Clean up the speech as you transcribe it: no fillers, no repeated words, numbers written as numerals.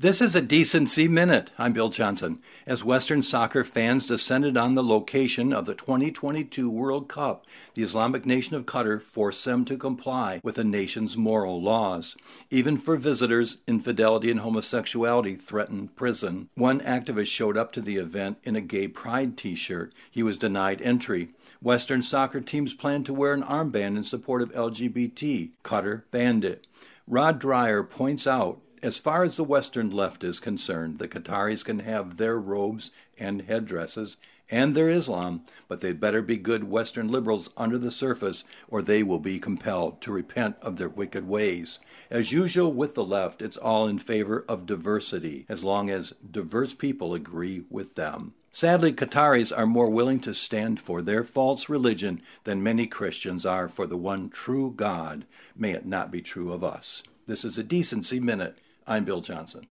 This is a Decency Minute. I'm Bill Johnson. As Western soccer fans descended on the location of the 2022 World Cup, the Islamic nation of Qatar forced them to comply with the nation's moral laws. Even for visitors, infidelity and homosexuality threatened prison. One activist showed up to the event in a gay pride t-shirt. He was denied entry. Western soccer teams planned to wear an armband in support of LGBT. Qatar banned it. Rod Dreher points out, as far as the Western left is concerned, the Qataris can have their robes and headdresses and their Islam, but they'd better be good Western liberals under the surface, or they will be compelled to repent of their wicked ways. As usual with the left, it's all in favor of diversity, as long as diverse people agree with them. Sadly, Qataris are more willing to stand for their false religion than many Christians are for the one true God. May it not be true of us. This is a Decency Minute. I'm Bill Johnson.